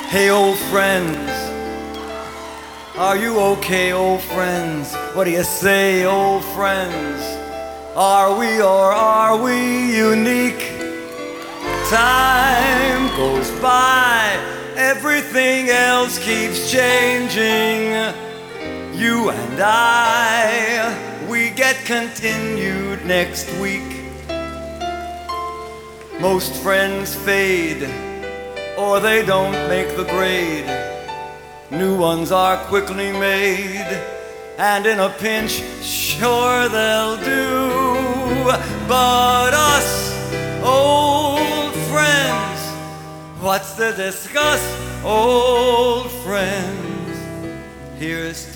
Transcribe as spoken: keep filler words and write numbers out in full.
Hey, old friends, are you okay, old friends? What do you say, old friends? Are we or are we unique? Time goes by, everything else keeps changing. You and I, we get continued next week. Most friends fade, or they don't make the grade. New ones are quickly made, and in a pinch, sure they'll do. But us, old friends, what's to discuss, old friends? Here's